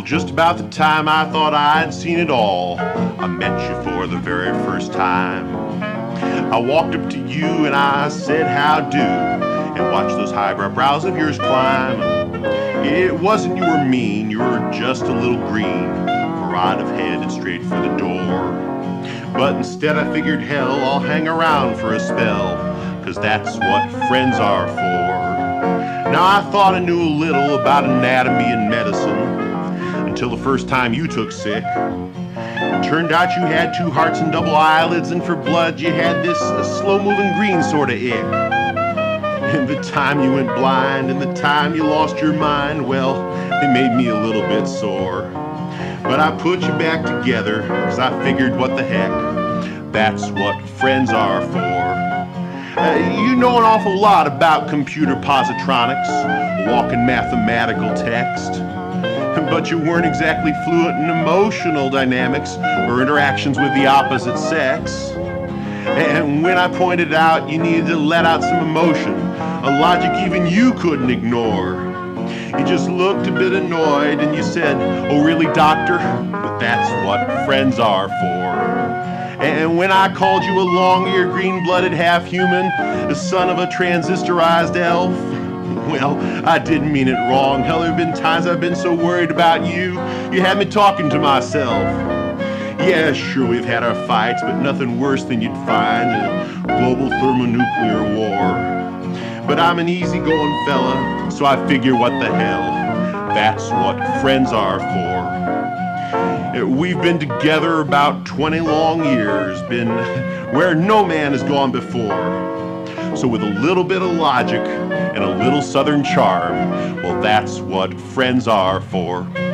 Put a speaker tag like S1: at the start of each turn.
S1: Well, just about the time I thought I'd seen it all, I met you for the very first time. I walked up to you and I said, "How do?" and watched those highbrow brows of yours climb. It wasn't you were mean, you were just a little green, for I'd have headed straight for the door. But instead I figured, hell, I'll hang around for a spell, 'cause that's what friends are for. Now I thought I knew a little about anatomy and medicine, until the first time you took sick. It turned out you had two hearts and double eyelids, and for blood you had this slow-moving green sort of ick. And the time you went blind and the time you lost your mind, well, they made me a little bit sore. But I put you back together, 'cause I figured, what the heck, that's what friends are for. You know an awful lot about computer positronics, walking mathematical text, but you weren't exactly fluent in emotional dynamics or interactions with the opposite sex. And when I pointed out you needed to let out some emotion, a logic even you couldn't ignore, you just looked a bit annoyed and you said, "Oh really, doctor? But that's what friends are for." And when I called you a long-eared, green-blooded half-human, the son of a transistorized elf, well, I didn't mean it wrong. Hell, there have been times I've been so worried about you, you had me talking to myself. Yeah, sure, we've had our fights, but nothing worse than you'd find in a global thermonuclear war. But I'm an easygoing fella, so I figure, what the hell, that's what friends are for. We've been together about 20 long years, been where no man has gone before. So with a little bit of logic and a little southern charm, well, that's what friends are for.